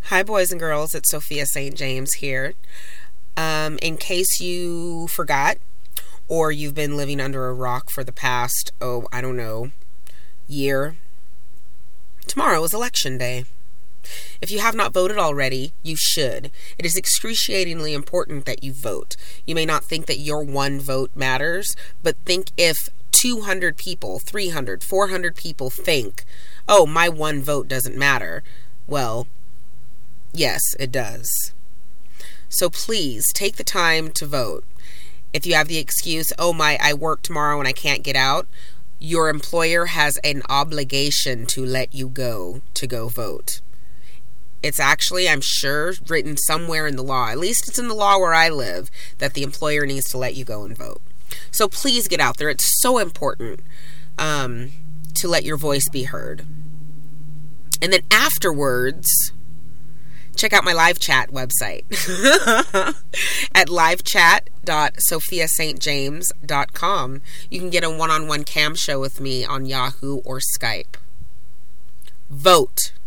Hi, boys and girls. It's Sophia St. James here. In case you forgot or you've been living under a rock for the past, year, tomorrow is election day. If you have not voted already, you should. It is excruciatingly important that you vote. You may not think that your one vote matters, but think if 200 people, 300, 400 people think, oh, my one vote doesn't matter. Well, yes, it does. So please take the time to vote. If you have the excuse, I work tomorrow and I can't get out, your employer has an obligation to let you go vote. It's actually, I'm sure, written somewhere in the law. At least it's in the law where I live, that the employer needs to let you go and vote. So please get out there. It's so important to let your voice be heard. And then afterwards, check out my live chat website at livechat.sophiastjames.com. You can get a one-on-one cam show with me on Yahoo or Skype. Vote.